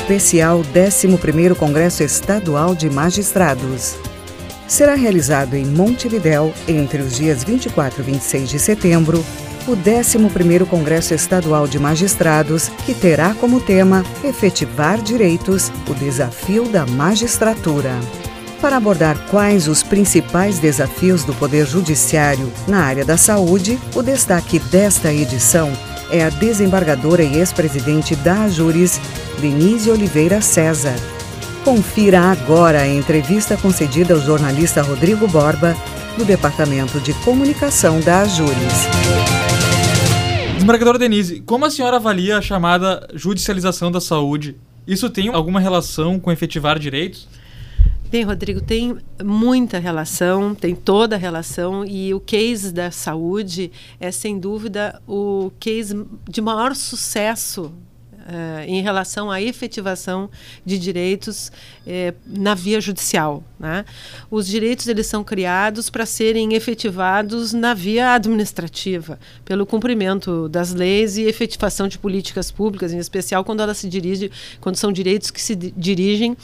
especial 11º Congresso Estadual de Magistrados. Será realizado em Montevidéu, entre os dias 24 e 26 de setembro, o 11º Congresso Estadual de Magistrados, que terá como tema Efetivar Direitos, o desafio da magistratura. Para abordar quais os principais desafios do Poder Judiciário na área da saúde, o destaque desta edição é a desembargadora e ex-presidente da AJURES, Denise Oliveira César. Confira agora a entrevista concedida ao jornalista Rodrigo Borba, do Departamento de Comunicação da AJURES. Desembargadora Denise, como a senhora avalia a chamada judicialização da saúde? Isso tem alguma relação com efetivar direitos? Bem, Rodrigo, tem muita relação, tem toda a relação, e o case da saúde é, sem dúvida, o case de maior sucesso em relação à efetivação de direitos na via judicial, né? Os direitos, eles são criados para serem efetivados na via administrativa, pelo cumprimento das leis e efetivação de políticas públicas, em especial quando são direitos que se dirigem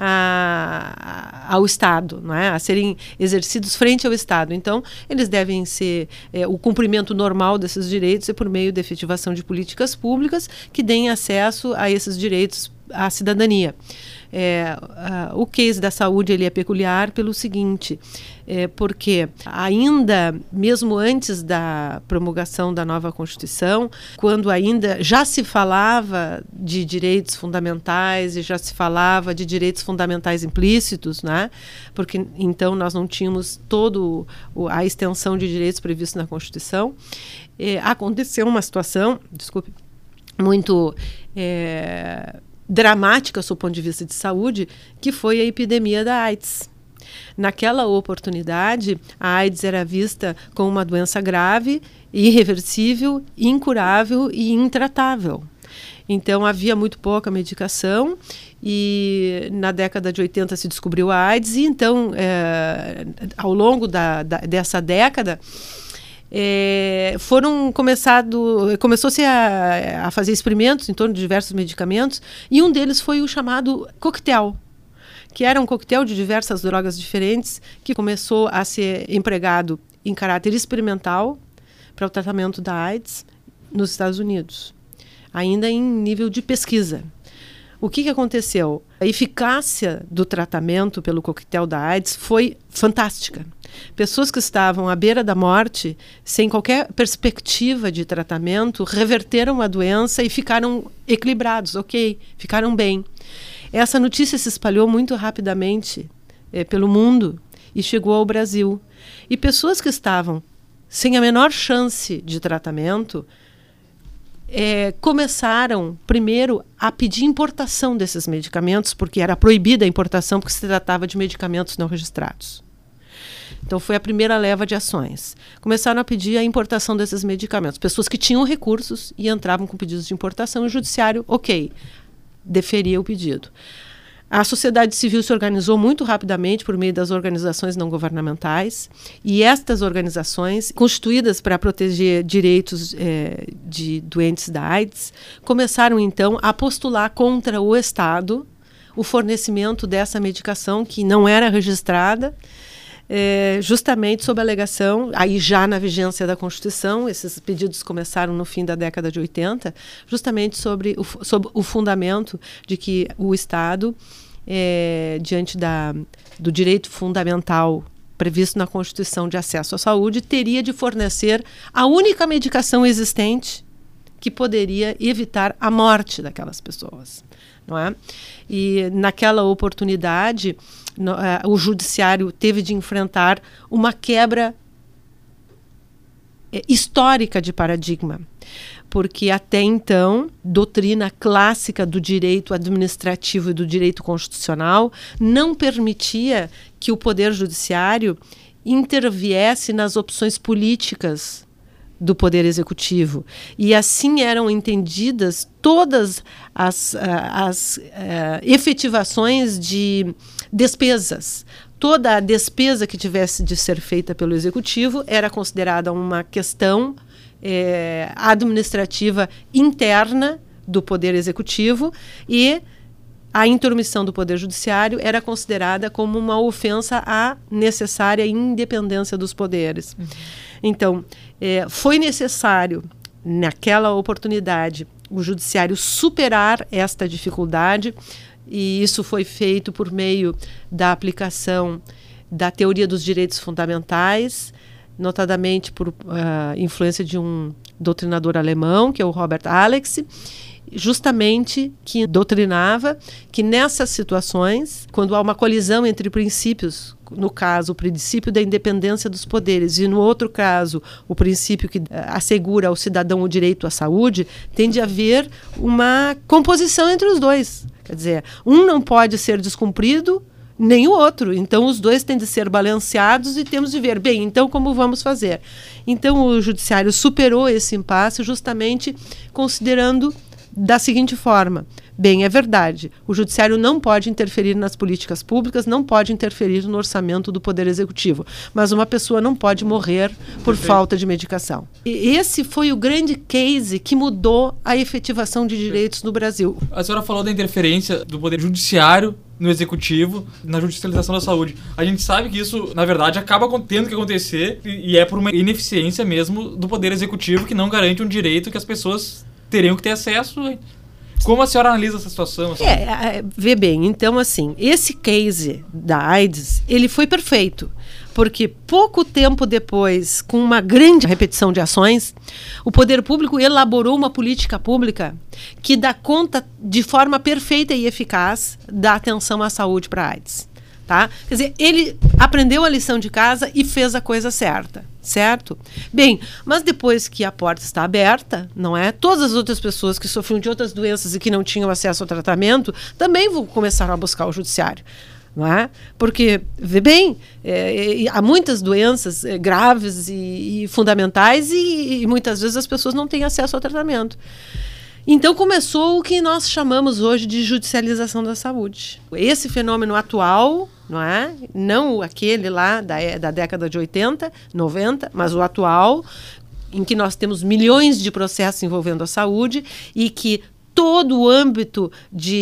ao Estado, não é? A serem exercidos frente ao Estado. Então, eles devem ser, o cumprimento normal desses direitos é por meio da efetivação de políticas públicas que deem acesso a esses direitos à cidadania. O case da saúde, ele é peculiar pelo seguinte, porque ainda, mesmo antes da promulgação da nova Constituição, quando ainda já se falava de direitos fundamentais e já se falava de direitos fundamentais implícitos, né? Porque então nós não tínhamos toda a extensão de direitos previstos na Constituição, aconteceu uma situação, muito dramática, sob o ponto de vista de saúde, que foi a epidemia da AIDS. Naquela oportunidade, a AIDS era vista como uma doença grave, irreversível, incurável e intratável. Então, havia muito pouca medicação e na década de 80 se descobriu a AIDS e então, ao longo dessa década, começou-se a fazer experimentos em torno de diversos medicamentos e um deles foi o chamado coquetel, que era um coquetel de diversas drogas diferentes que começou a ser empregado em caráter experimental para o tratamento da AIDS nos Estados Unidos, ainda em nível de pesquisa. O que aconteceu? A eficácia do tratamento pelo coquetel da AIDS foi fantástica. Pessoas que estavam à beira da morte, sem qualquer perspectiva de tratamento, reverteram a doença e ficaram equilibrados, ficaram bem. Essa notícia se espalhou muito rapidamente pelo mundo e chegou ao Brasil. E pessoas que estavam sem a menor chance de tratamento começaram, primeiro, a pedir importação desses medicamentos, porque era proibida a importação, porque se tratava de medicamentos não registrados. Então, foi a primeira leva de ações. Começaram a pedir a importação desses medicamentos. Pessoas que tinham recursos e entravam com pedidos de importação, e o judiciário, deferia o pedido. A sociedade civil se organizou muito rapidamente por meio das organizações não governamentais, e estas organizações, constituídas para proteger direitos de doentes da AIDS, começaram então a postular contra o Estado o fornecimento dessa medicação que não era registrada, justamente sob a alegação, aí já na vigência da Constituição, esses pedidos começaram no fim da década de 80, justamente sobre o fundamento de que o Estado, diante do direito fundamental previsto na Constituição de acesso à saúde, teria de fornecer a única medicação existente que poderia evitar a morte daquelas pessoas, não é? E naquela oportunidade, o judiciário teve de enfrentar uma quebra histórica de paradigma, porque até então, doutrina clássica do direito administrativo e do direito constitucional não permitia que o Poder Judiciário interviesse nas opções políticas do Poder Executivo. E assim eram entendidas todas as efetivações de despesas. Toda a despesa que tivesse de ser feita pelo Executivo era considerada uma questão administrativa interna do Poder Executivo e a intromissão do Poder Judiciário era considerada como uma ofensa à necessária independência dos poderes. Então, foi necessário, naquela oportunidade, o Judiciário superar esta dificuldade, e isso foi feito por meio da aplicação da teoria dos direitos fundamentais, notadamente por influência de um doutrinador alemão, que é o Robert Alex, justamente que doutrinava que nessas situações, quando há uma colisão entre princípios, no caso o princípio da independência dos poderes e no outro caso o princípio que assegura ao cidadão o direito à saúde, tem de haver uma composição entre os dois. Quer dizer, um não pode ser descumprido nem o outro. Então, os dois têm de ser balanceados e temos de ver, bem, então como vamos fazer? Então, o Judiciário superou esse impasse justamente considerando da seguinte forma: bem, é verdade, o Judiciário não pode interferir nas políticas públicas, não pode interferir no orçamento do Poder Executivo, mas uma pessoa não pode morrer por falta de medicação. E esse foi o grande case que mudou a efetivação de direitos no Brasil. A senhora falou da interferência do Poder Judiciário no Executivo, na judicialização da saúde. A gente sabe que isso, na verdade, acaba tendo que acontecer e é por uma ineficiência mesmo do Poder Executivo que não garante um direito que as pessoas teriam que ter acesso. Como a senhora analisa essa situação? Assim? Vê bem, então assim, esse case da AIDS, ele foi perfeito, porque pouco tempo depois, com uma grande repetição de ações, o poder público elaborou uma política pública que dá conta de forma perfeita e eficaz da atenção à saúde para a AIDS. Tá? Quer dizer, ele aprendeu a lição de casa e fez a coisa certa, certo? Bem, mas depois que a porta está aberta, não é? Todas as outras pessoas que sofriam de outras doenças e que não tinham acesso ao tratamento também vão começar a buscar o judiciário, não é? Porque, vê bem, há muitas doenças graves e fundamentais e muitas vezes as pessoas não têm acesso ao tratamento. Então começou o que nós chamamos hoje de judicialização da saúde. Esse fenômeno atual, não é? Não aquele lá da década de 80, 90, mas o atual, em que nós temos milhões de processos envolvendo a saúde e que todo o âmbito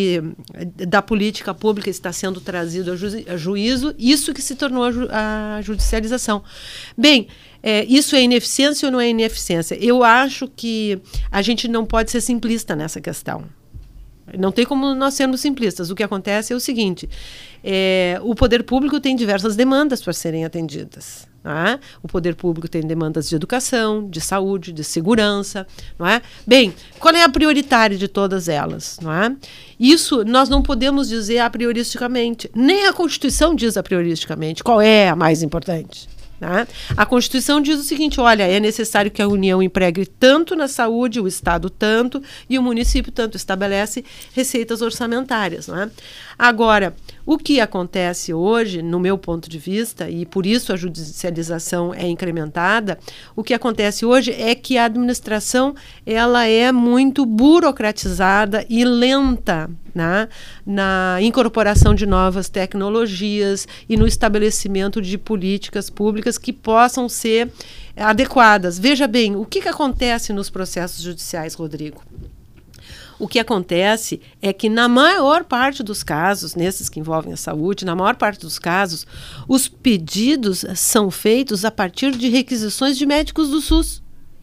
da política pública está sendo trazido a juízo, isso que se tornou a judicialização. Bem, isso é ineficiência ou não é ineficiência? Eu acho que a gente não pode ser simplista nessa questão. Não tem como nós sermos simplistas. O que acontece é o seguinte: o poder público tem diversas demandas para serem atendidas. Não é? O poder público tem demandas de educação, de saúde, de segurança. Não é? Bem, qual é a prioritária de todas elas? Não é? Isso nós não podemos dizer a prioristicamente. Nem a Constituição diz a prioristicamente qual é a mais importante. Né? A Constituição diz o seguinte: olha, é necessário que a União empregue tanto na saúde, o Estado tanto e o município tanto, estabelece receitas orçamentárias. Né? Agora, o que acontece hoje, no meu ponto de vista, e por isso a judicialização é incrementada, o que acontece hoje é que a administração ela é muito burocratizada e lenta, né? Na incorporação de novas tecnologias e no estabelecimento de políticas públicas que possam ser adequadas. Veja bem, o que acontece nos processos judiciais, Rodrigo? O que acontece é que na maior parte dos casos, nesses que envolvem a saúde, na maior parte dos casos, os pedidos são feitos a partir de requisições de médicos do SUS.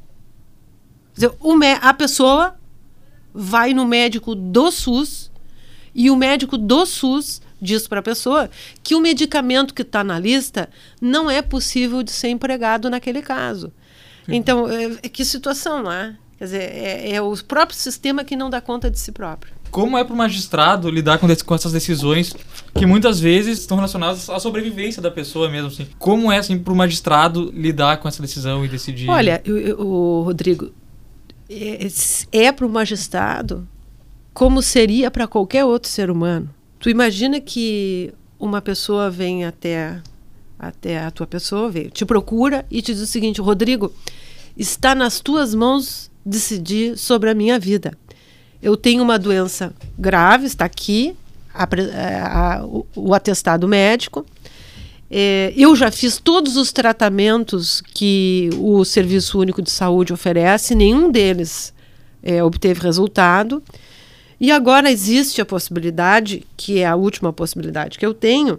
Quer dizer, a pessoa vai no médico do SUS e o médico do SUS diz para a pessoa que o medicamento que está na lista não é possível de ser empregado naquele caso. Então, que situação, não é? Quer dizer, é o próprio sistema que não dá conta de si próprio. Como é para o magistrado lidar com essas decisões que muitas vezes estão relacionadas à sobrevivência da pessoa mesmo? Assim? Como é assim, para o magistrado lidar com essa decisão e decidir? Olha, Rodrigo, é para o magistrado como seria para qualquer outro ser humano. Tu imagina que uma pessoa vem até a tua pessoa, te procura e te diz o seguinte: Rodrigo, está nas tuas mãos decidir sobre a minha vida. Eu tenho uma doença grave, está aqui o atestado médico. Eu já fiz todos os tratamentos que o Serviço Único de Saúde oferece, nenhum deles obteve resultado. E agora existe a possibilidade, que é a última possibilidade que eu tenho,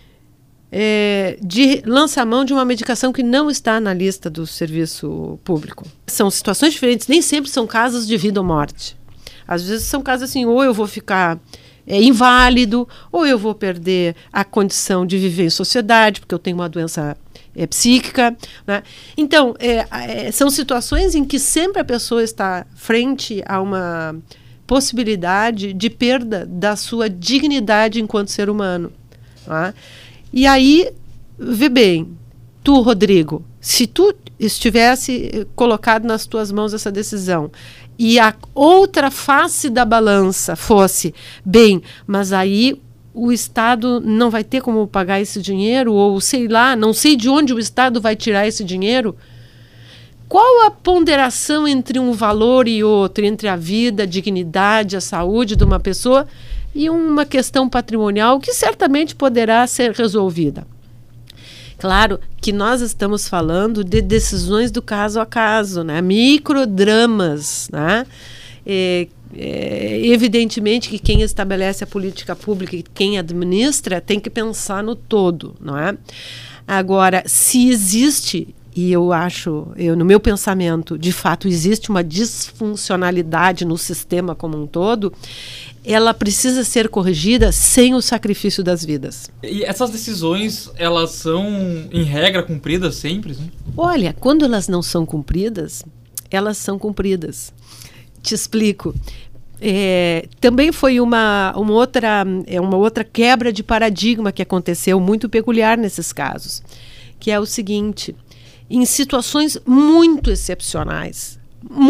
de lançar mão de uma medicação que não está na lista do serviço público. São situações diferentes, nem sempre são casos de vida ou morte. Às vezes são casos assim, ou eu vou ficar inválido, ou eu vou perder a condição de viver em sociedade, porque eu tenho uma doença psíquica, né? Então, são situações em que sempre a pessoa está frente a uma possibilidade de perda da sua dignidade enquanto ser humano, né? E aí, vê bem, tu, Rodrigo, se tu estivesse colocado nas tuas mãos essa decisão e a outra face da balança fosse, bem, mas aí o Estado não vai ter como pagar esse dinheiro, ou sei lá, não sei de onde o Estado vai tirar esse dinheiro, qual a ponderação entre um valor e outro, entre a vida, a dignidade, a saúde de uma pessoa e uma questão patrimonial que certamente poderá ser resolvida? Claro que nós estamos falando de decisões do caso a caso, né? Microdramas, né? Evidentemente que quem estabelece a política pública e quem administra tem que pensar no todo, não é? Agora, se existe, e eu acho, no meu pensamento, de fato existe uma disfuncionalidade no sistema como um todo, ela precisa ser corrigida sem o sacrifício das vidas. E essas decisões, elas são, em regra, cumpridas sempre? Né? Olha, quando elas não são cumpridas, elas são cumpridas. Te explico. Também foi uma outra quebra de paradigma que aconteceu, muito peculiar nesses casos, que é o seguinte: em situações muito excepcionais,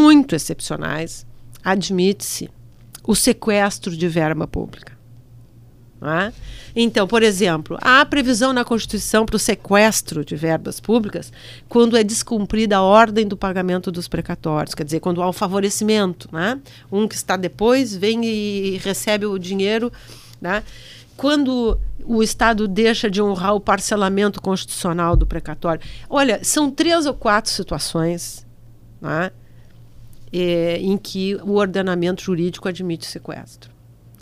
admite-se o sequestro de verba pública. Não é? Então, por exemplo, há previsão na Constituição para o sequestro de verbas públicas quando é descumprida a ordem do pagamento dos precatórios, quer dizer, quando há um favorecimento, né? Um que está depois vem e recebe o dinheiro, né? Quando o Estado deixa de honrar o parcelamento constitucional do precatório. Olha, são 3 ou 4 situações, né? Em que o ordenamento jurídico admite sequestro.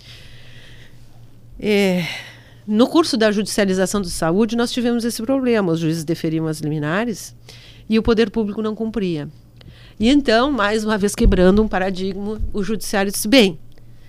No curso da judicialização da saúde, nós tivemos esse problema. Os juízes deferiam as liminares e o poder público não cumpria. E então, mais uma vez quebrando um paradigma, o judiciário disse, bem,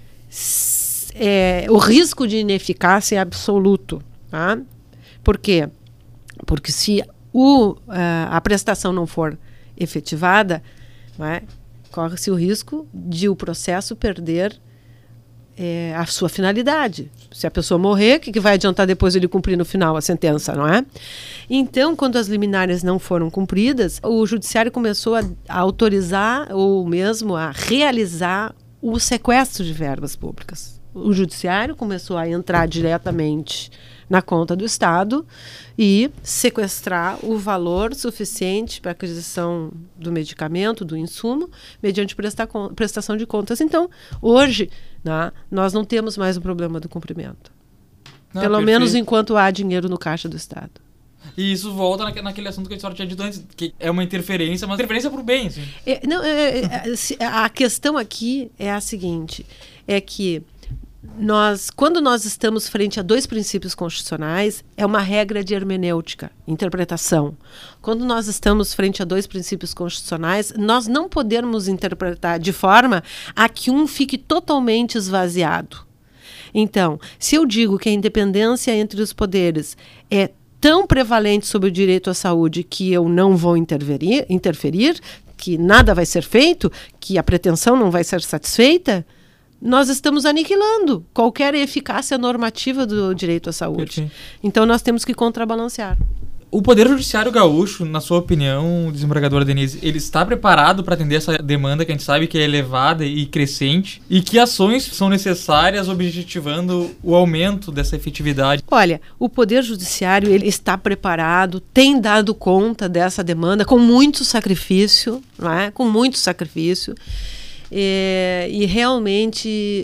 o risco de ineficácia é absoluto. Tá? Por quê? Porque se a prestação não for efetivada, né, corre-se o risco de o processo perder a sua finalidade. Se a pessoa morrer, o que vai adiantar depois ele cumprir no final a sentença, não é? Então, quando as liminares não foram cumpridas, o judiciário começou a autorizar ou mesmo a realizar o sequestro de verbas públicas. O judiciário começou a entrar diretamente na conta do Estado e sequestrar o valor suficiente para a aquisição do medicamento, do insumo, mediante prestação de contas. Então, hoje, né, nós não temos mais o problema do cumprimento. Pelo menos enquanto há dinheiro no caixa do Estado. E isso volta naquele assunto que a senhora tinha dito antes, que é uma interferência, mas interferência por bem. Assim. A questão aqui é a seguinte, é que quando nós estamos frente a 2 princípios constitucionais, é uma regra de hermenêutica, interpretação. Quando nós estamos frente a 2 princípios constitucionais, nós não podemos interpretar de forma a que um fique totalmente esvaziado. Então, se eu digo que a independência entre os poderes é tão prevalente sobre o direito à saúde que eu não vou interferir, que nada vai ser feito, que a pretensão não vai ser satisfeita, nós estamos aniquilando qualquer eficácia normativa do direito à saúde. Perfeito. Então, nós temos que contrabalancear. O Poder Judiciário Gaúcho, na sua opinião, desembargadora Denise, ele está preparado para atender essa demanda que a gente sabe que é elevada e crescente? E que ações são necessárias objetivando o aumento dessa efetividade? Olha, o Poder Judiciário ele está preparado, tem dado conta dessa demanda com muito sacrifício, não é? Com muito sacrifício. e realmente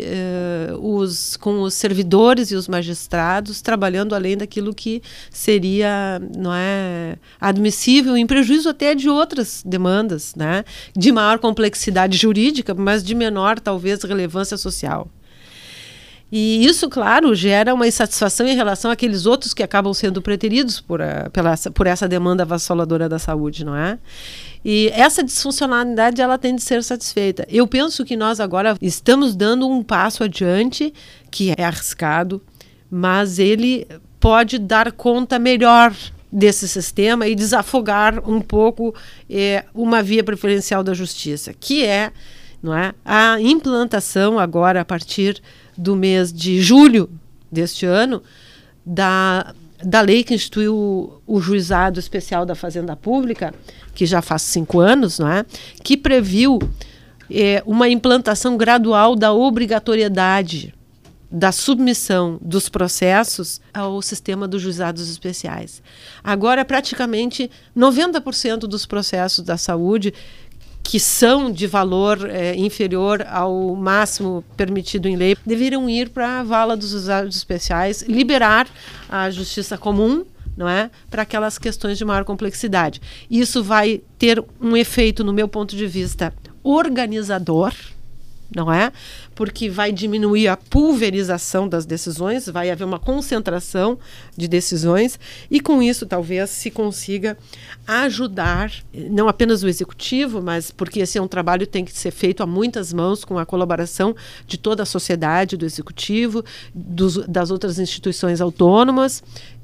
com os servidores e os magistrados trabalhando além daquilo que seria, não é, admissível, em prejuízo até de outras demandas, né, de maior complexidade jurídica, mas de menor, talvez, relevância social. E isso, claro, gera uma insatisfação em relação àqueles outros que acabam sendo preteridos por essa demanda avassaladora da saúde, não é? E essa disfuncionalidade, ela tem de ser satisfeita. Eu penso que nós agora estamos dando um passo adiante, que é arriscado, mas ele pode dar conta melhor desse sistema e desafogar um pouco uma via preferencial da justiça, que é, não é, a implantação agora, a partir do mês de julho deste ano, da lei que instituiu o Juizado Especial da Fazenda Pública, que já faz 5 anos, não é? Que previu uma implantação gradual da obrigatoriedade da submissão dos processos ao sistema dos juizados especiais. Agora, praticamente 90% dos processos da saúde que são de valor inferior ao máximo permitido em lei, deveriam ir para a vala dos juizados especiais, liberar a justiça comum, não é, para aquelas questões de maior complexidade. Isso vai ter um efeito, no meu ponto de vista, organizador, não é? Porque vai diminuir a pulverização das decisões, vai haver uma concentração de decisões e com isso talvez se consiga ajudar, não apenas o executivo, mas porque esse é um trabalho que tem que ser feito a muitas mãos com a colaboração de toda a sociedade, do executivo, das outras instituições autônomas,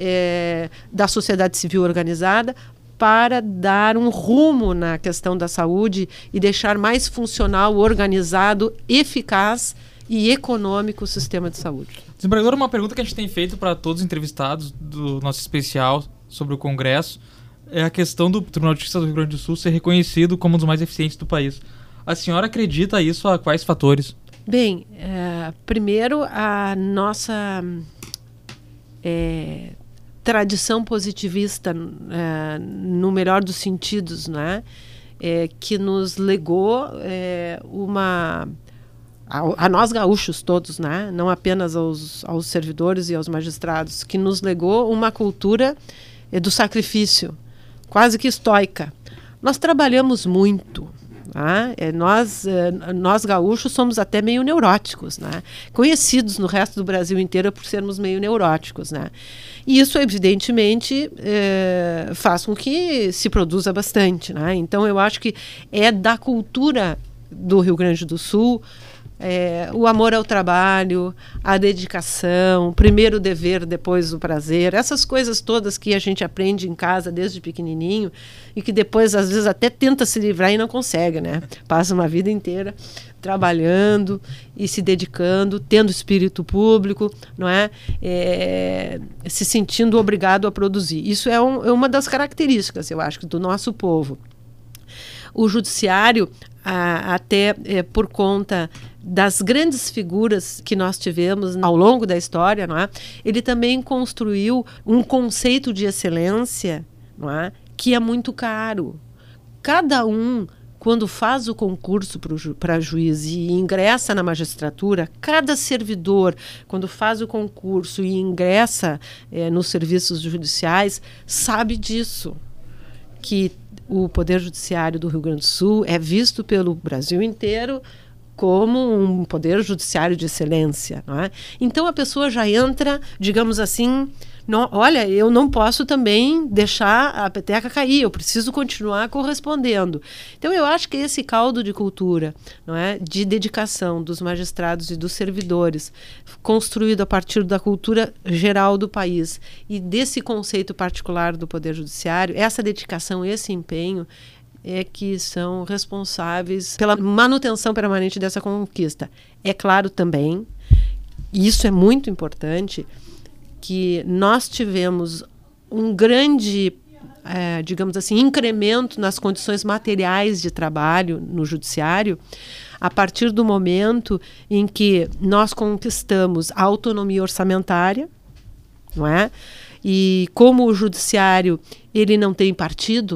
da sociedade civil organizada, para dar um rumo na questão da saúde e deixar mais funcional, organizado, eficaz e econômico o sistema de saúde. Desembargador, uma pergunta que a gente tem feito para todos os entrevistados do nosso especial sobre o Congresso é a questão do Tribunal de Justiça do Rio Grande do Sul ser reconhecido como um dos mais eficientes do país. A senhora acredita isso a quais fatores? Bem, primeiro a nossa tradição positivista, no melhor dos sentidos, né? Que nos legou a nós gaúchos todos, né? Não apenas aos servidores e aos magistrados, que nos legou uma cultura do sacrifício, quase que estoica. Nós trabalhamos muito. Nós gaúchos somos até meio neuróticos, né? Conhecidos no resto do Brasil inteiro por sermos meio neuróticos, né? E isso, evidentemente, faz com que se produza bastante, né? Então, eu acho que é da cultura do Rio Grande do Sul o amor ao trabalho, a dedicação, primeiro o dever, depois o prazer, essas coisas todas que a gente aprende em casa desde pequenininho e que depois, às vezes, até tenta se livrar e não consegue, né? Passa uma vida inteira trabalhando e se dedicando, tendo espírito público, não é? Se sentindo obrigado a produzir. Isso é uma das características, eu acho, do nosso povo. O judiciário, até por conta das grandes figuras que nós tivemos ao longo da história, não é? Ele também construiu um conceito de excelência, não é? Que é muito caro. Cada um, quando faz o concurso para juiz e ingressa na magistratura, cada servidor, quando faz o concurso e ingressa nos serviços judiciais, sabe disso, que o Poder Judiciário do Rio Grande do Sul é visto pelo Brasil inteiro como um poder judiciário de excelência, não é? Então a pessoa já entra, digamos assim, olha, eu não posso também deixar a peteca cair, eu preciso continuar correspondendo. Então eu acho que esse caldo de cultura, não é, de dedicação dos magistrados e dos servidores, construído a partir da cultura geral do país e desse conceito particular do Poder Judiciário, essa dedicação, esse empenho que são responsáveis pela manutenção permanente dessa conquista. É claro também, e isso é muito importante, que nós tivemos um grande, digamos assim, incremento nas condições materiais de trabalho no judiciário a partir do momento em que nós conquistamos a autonomia orçamentária, não é? E como o judiciário ele não tem partido,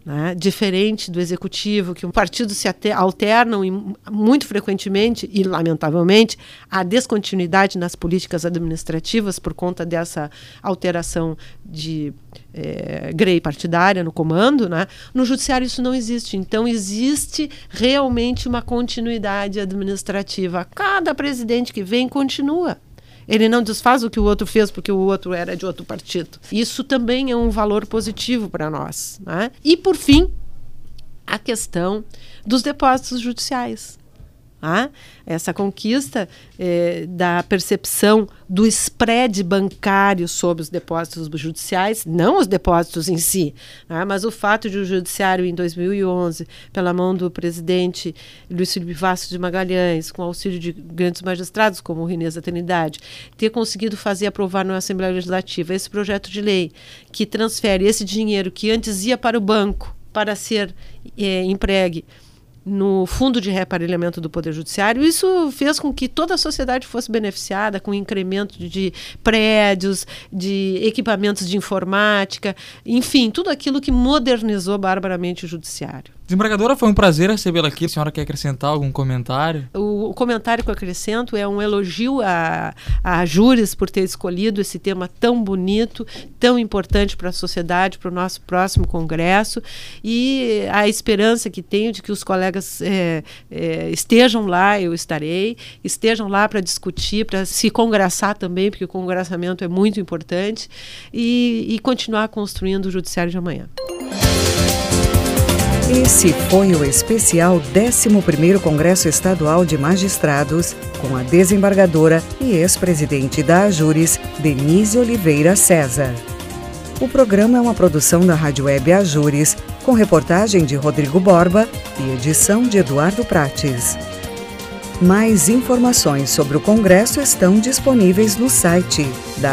né? Diferente do executivo, que um partido se alternam muito frequentemente e, lamentavelmente, há descontinuidade nas políticas administrativas por conta dessa alteração de grei partidária no comando, né? No judiciário isso não existe. Então existe realmente uma continuidade administrativa. Cada presidente que vem continua. Ele não desfaz o que o outro fez porque o outro era de outro partido. Isso também é um valor positivo para nós, né? E, por fim, a questão dos depósitos judiciais. Essa conquista da percepção do spread bancário sobre os depósitos judiciais, não os depósitos em si, mas o fato de o judiciário em 2011, pela mão do presidente Luiz Felipe Vaz de Magalhães, com auxílio de grandes magistrados como o Rinês da Trindade, ter conseguido fazer aprovar na Assembleia Legislativa esse projeto de lei que transfere esse dinheiro que antes ia para o banco para ser empregue no fundo de reaparelhamento do Poder Judiciário. Isso fez com que toda a sociedade fosse beneficiada com incremento de prédios, de equipamentos de informática, enfim, tudo aquilo que modernizou barbaramente o Judiciário. Desembargadora, foi um prazer recebê-la aqui. A senhora quer acrescentar algum comentário? O comentário que eu acrescento é um elogio à Júris por ter escolhido esse tema tão bonito, tão importante para a sociedade, para o nosso próximo congresso, e a esperança que tenho de que os colegas estejam lá, eu estarei, estejam lá para discutir, para se congraçar também, porque o congressamento é muito importante, e continuar construindo o Judiciário de amanhã. Esse foi o especial 11º Congresso Estadual de Magistrados, com a desembargadora e ex-presidente da AJURIS, Denise Oliveira César. O programa é uma produção da Rádio Web AJURIS, com reportagem de Rodrigo Borba e edição de Eduardo Prates. Mais informações sobre o Congresso estão disponíveis no site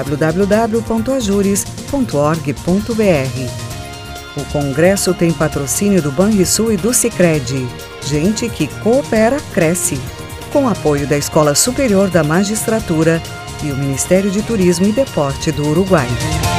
www.ajuris.org.br. O Congresso tem patrocínio do Banrisul e do Sicredi. Gente que coopera, cresce. Com apoio da Escola Superior da Magistratura e o Ministério de Turismo e Deporte do Uruguai.